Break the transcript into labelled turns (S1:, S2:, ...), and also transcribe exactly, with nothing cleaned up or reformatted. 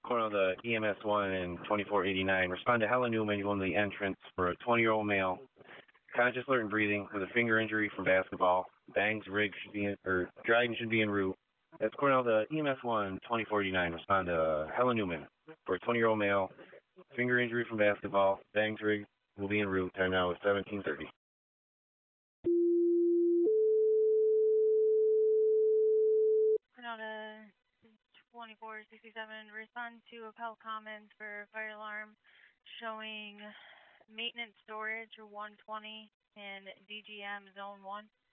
S1: Cornell, the E M S one and twenty-four eighty-nine. Respond to Helen Newman, you own the entrance for a twenty-year-old male, conscious, alert, and breathing, with a finger injury from basketball. Bangs, rig should be in, or Dryden should be en route. That's Cornell, the E M S one, twenty-four eighty-nine. Respond to Helen Newman for a twenty-year-old male, finger injury from basketball. Bangs, rig will be en route. Time now is seventeen thirty.
S2: Cornell to twenty-four sixty-seven, respond to Appel comments for fire alarm showing maintenance storage one twenty in D G M zone one.